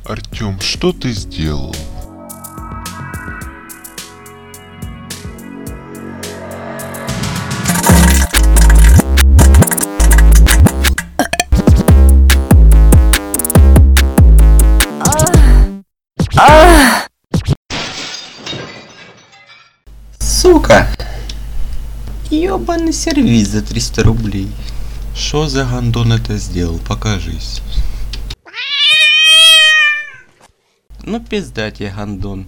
Артём, что ты сделал? Сука! Ёбаный сервис за 300 рублей. Что за гандон это сделал? Покажись. Ну пизда тебе, гандон.